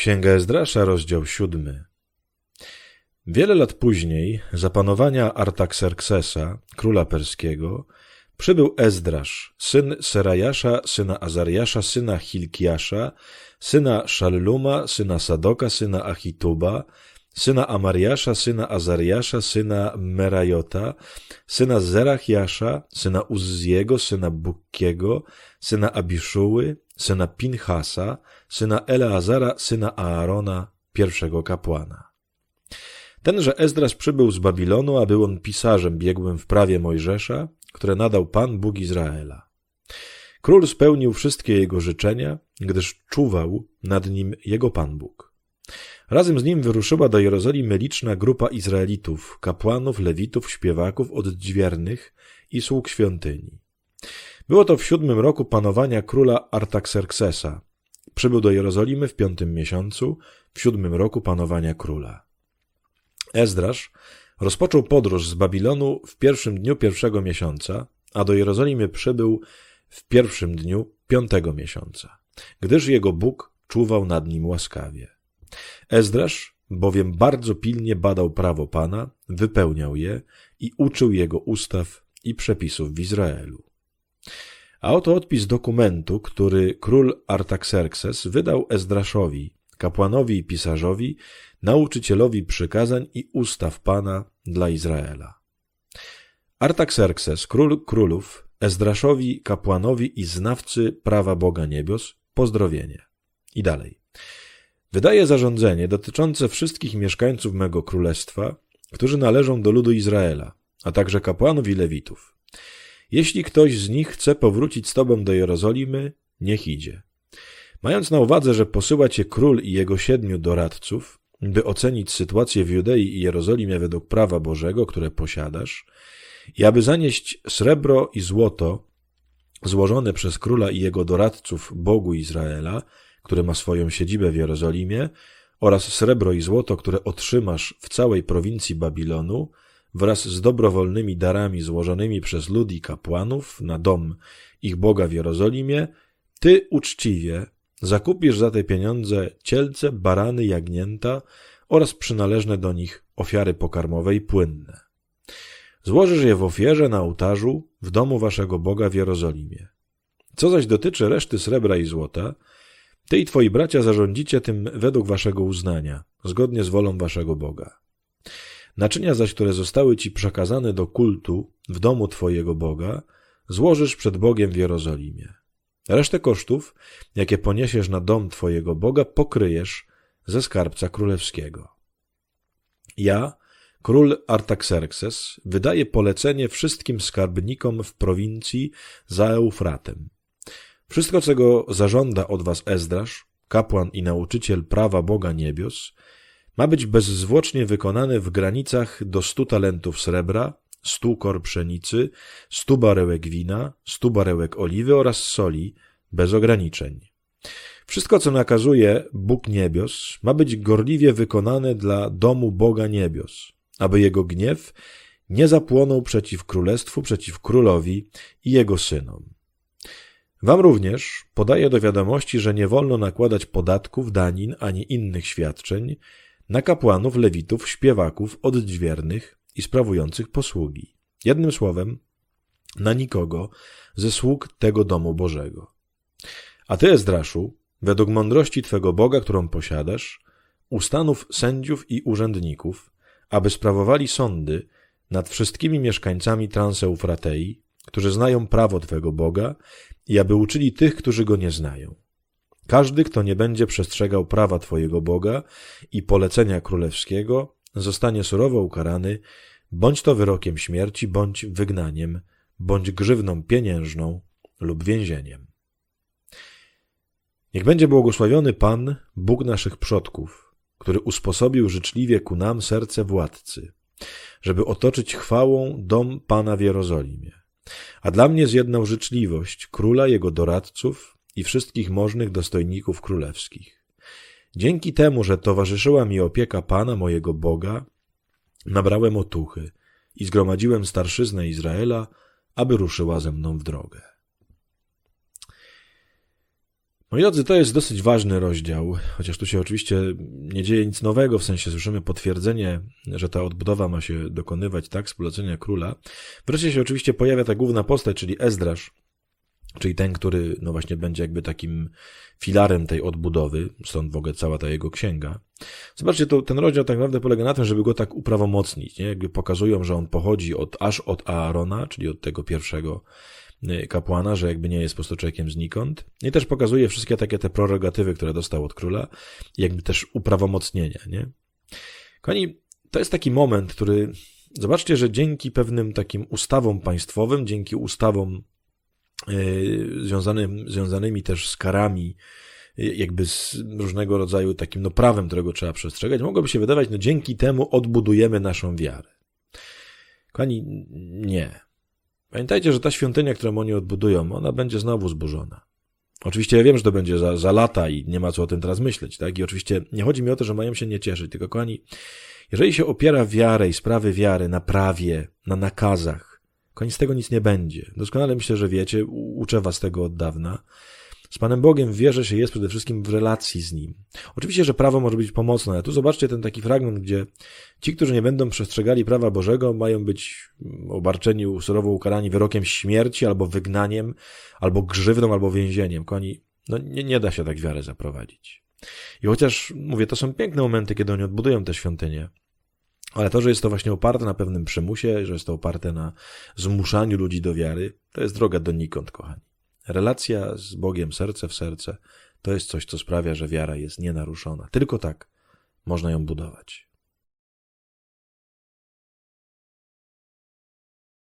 Księga Ezdrasza, rozdział 7. Wiele lat później, za panowania Artaxerxesa, króla perskiego, przybył Ezdrasz, syn Serajasza, syna Azariasza, syna Hilkiasza, syna Szalluma, syna Sadoka, syna Achituba, syna Amariasza, syna Azariasza, syna Merajota, syna Zerachiasza, syna Uzziego, syna Bukkiego, syna Abiszuły, syna Pinchasa, syna Eleazara, syna Aarona, pierwszego kapłana. Tenże Ezdrasz przybył z Babilonu, a był on pisarzem biegłym w prawie Mojżesza, które nadał Pan, Bóg Izraela. Król spełnił wszystkie jego życzenia, gdyż czuwał nad nim jego Pan Bóg. Razem z nim wyruszyła do Jerozolimy liczna grupa Izraelitów, kapłanów, lewitów, śpiewaków, odźwiernych i sług świątyni. Było to w 7. roku panowania króla Artaxerxesa. Przybył do Jerozolimy w 5. miesiącu, w 7. roku panowania króla. Ezdrasz rozpoczął podróż z Babilonu w 1. dniu 1. miesiąca, a do Jerozolimy przybył w 1. dniu 5. miesiąca, gdyż jego Bóg czuwał nad nim łaskawie. Ezdrasz bowiem bardzo pilnie badał prawo Pana, wypełniał je i uczył jego ustaw i przepisów w Izraelu. A oto odpis dokumentu, który król Artaxerxes wydał Ezdraszowi, kapłanowi i pisarzowi, nauczycielowi przykazań i ustaw Pana dla Izraela. Artaxerxes, król królów, Ezdraszowi, kapłanowi i znawcy prawa Boga niebios, pozdrowienie. I dalej. Wydaje zarządzenie dotyczące wszystkich mieszkańców mego królestwa, którzy należą do ludu Izraela, a także kapłanów i lewitów. Jeśli ktoś z nich chce powrócić z tobą do Jerozolimy, niech idzie. Mając na uwadze, że posyła cię król i jego 7 doradców, by ocenić sytuację w Judei i Jerozolimie według prawa Bożego, które posiadasz, i aby zanieść srebro i złoto złożone przez króla i jego doradców Bogu Izraela, który ma swoją siedzibę w Jerozolimie, oraz srebro i złoto, które otrzymasz w całej prowincji Babilonu, wraz z dobrowolnymi darami złożonymi przez lud i kapłanów na dom ich Boga w Jerozolimie, ty uczciwie zakupisz za te pieniądze cielce, barany, jagnięta oraz przynależne do nich ofiary pokarmowe i płynne. Złożysz je w ofierze na ołtarzu w domu waszego Boga w Jerozolimie. Co zaś dotyczy reszty srebra i złota, ty i twoi bracia zarządzicie tym według waszego uznania, zgodnie z wolą waszego Boga. Naczynia zaś, które zostały ci przekazane do kultu w domu twojego Boga, złożysz przed Bogiem w Jerozolimie. Resztę kosztów, jakie poniesiesz na dom twojego Boga, pokryjesz ze skarbca królewskiego. Ja, król Artaxerxes, wydaję polecenie wszystkim skarbnikom w prowincji za Eufratem. Wszystko, czego zażąda od was Ezdrasz, kapłan i nauczyciel prawa Boga niebios, ma być bezzwłocznie wykonane w granicach do 100 talentów srebra, 100 kor pszenicy, 100 barełek wina, 100 barełek oliwy oraz soli, bez ograniczeń. Wszystko, co nakazuje Bóg niebios, ma być gorliwie wykonane dla domu Boga niebios, aby jego gniew nie zapłonął przeciw królestwu, przeciw królowi i jego synom. Wam również podaję do wiadomości, że nie wolno nakładać podatków, danin ani innych świadczeń na kapłanów, lewitów, śpiewaków, odźwiernych i sprawujących posługi. Jednym słowem, na nikogo ze sług tego domu Bożego. A ty, Ezdraszu, według mądrości twego Boga, którą posiadasz, ustanów sędziów i urzędników, aby sprawowali sądy nad wszystkimi mieszkańcami Transeufratei, którzy znają prawo twego Boga, i aby uczyli tych, którzy go nie znają. Każdy, kto nie będzie przestrzegał prawa twojego Boga i polecenia królewskiego, zostanie surowo ukarany, bądź to wyrokiem śmierci, bądź wygnaniem, bądź grzywną pieniężną lub więzieniem. Niech będzie błogosławiony Pan, Bóg naszych przodków, który usposobił życzliwie ku nam serce władcy, żeby otoczyć chwałą dom Pana w Jerozolimie. A dla mnie zjednał życzliwość króla, jego doradców i wszystkich możnych dostojników królewskich. Dzięki temu, że towarzyszyła mi opieka Pana, mojego Boga, nabrałem otuchy i zgromadziłem starszyznę Izraela, aby ruszyła ze mną w drogę. Moi drodzy, to jest dosyć ważny rozdział, chociaż tu się oczywiście nie dzieje nic nowego, w sensie słyszymy potwierdzenie, że ta odbudowa ma się dokonywać, tak, z polecenia króla. Wreszcie się oczywiście pojawia ta główna postać, czyli Ezdrasz, czyli ten, który no właśnie będzie jakby takim filarem tej odbudowy, stąd w ogóle cała ta jego księga. Zobaczcie, ten rozdział tak naprawdę polega na tym, żeby go tak uprawomocnić, nie? Jakby pokazują, że on pochodzi aż od Aarona, czyli od tego pierwszego kapłana, że jakby nie jest po prostu człowiekiem znikąd. I też pokazuje wszystkie takie te prerogatywy, które dostał od króla, jakby też uprawomocnienia, nie? Kochani, to jest taki moment, który, zobaczcie, że dzięki pewnym takim ustawom państwowym, dzięki ustawom związanymi też z karami, jakby z różnego rodzaju takim no prawem, którego trzeba przestrzegać, mogłoby się wydawać, no dzięki temu odbudujemy naszą wiarę. Kochani, nie. Pamiętajcie, że ta świątynia, którą oni odbudują, ona będzie znowu zburzona. Oczywiście ja wiem, że to będzie za lata i nie ma co o tym teraz myśleć, tak? I oczywiście nie chodzi mi o to, że mają się nie cieszyć, tylko kochani, jeżeli się opiera wiarę i sprawy wiary na prawie, na nakazach, koniec z tego nic nie będzie. Doskonale myślę, że wiecie, uczę was tego od dawna. Z Panem Bogiem w wierze się jest przede wszystkim w relacji z Nim. Oczywiście, że prawo może być pomocne, ale tu zobaczcie ten taki fragment, gdzie ci, którzy nie będą przestrzegali prawa Bożego, mają być obarczeni, surowo ukarani wyrokiem śmierci, albo wygnaniem, albo grzywną, albo więzieniem. Kochani, no nie da się tak wiarę zaprowadzić. I chociaż, mówię, to są piękne momenty, kiedy oni odbudują tę świątynię, ale to, że jest to właśnie oparte na pewnym przymusie, że jest to oparte na zmuszaniu ludzi do wiary, to jest droga donikąd, kochani. Relacja z Bogiem serce w serce to jest coś, co sprawia, że wiara jest nienaruszona. Tylko tak można ją budować.